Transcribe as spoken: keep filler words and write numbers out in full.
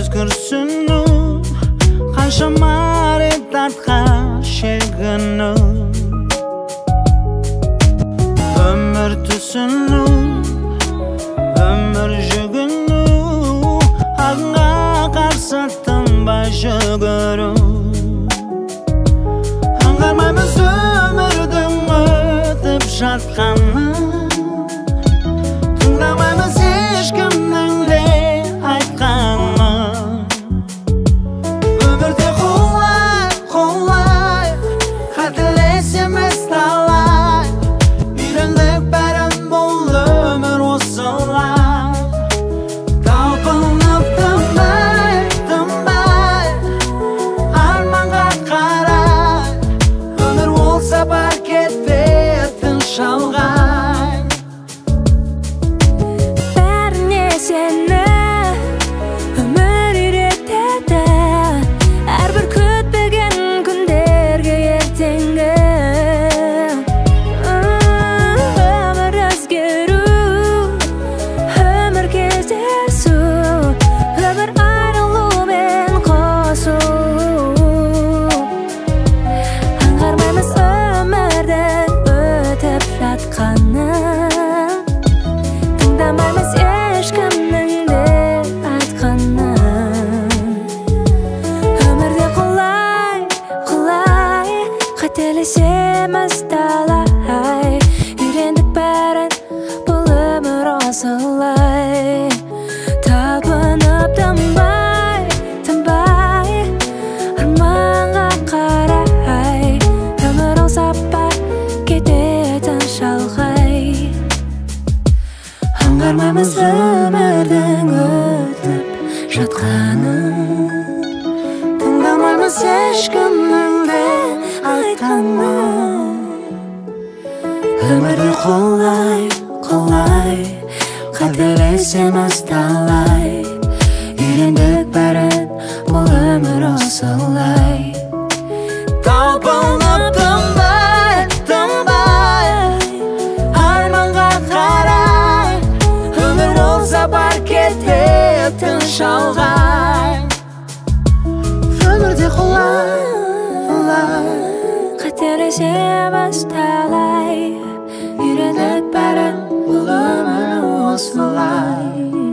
Өзгірсіну қаншама рет тартқан шегіну өмір түсіну өмір жүгіну ағынға қарсы тынбай жүгіру аңғармаймыз өмірдің өтіп жатқанын тыңдамаймыз ешкімнің де айтқанын өмірде құлай құлай қателесеміз талай үйрендік бәрін бұл өмір осылай талпынып тынбай тынбай арманға қарай өмір ол сапар кетпейтін шалғай бәріне сені өмір үйретеді әрбір күтпеген күндерге ертеңгі өмір өзгеру өмір кездесу өмір айырылу мен қосу аңғармаймыз өмірдің өтіп жатқанын тыңдамаймыз ешкімнің де айтқанын өмірде құлай құлай қателесеміз талай үйрендік бәрін бұл өмір осылай талпынып тынбай тынбай арманға қарай өмір ол сапар кететін шалғай аңғармаймыз өмірдің өтіп жатқанын тыңдамаймыз ешкімнің де айтқанын өмірде құлай құлай қателесеміз талай үйрендік бәрін бұл өмір осылай талпынып тынбай тынбай арманға қарай өмір ол сапар кететін шалғай өмірде құлай құлай қателесеміз талай үйрендік бәрін бұл өмір осылай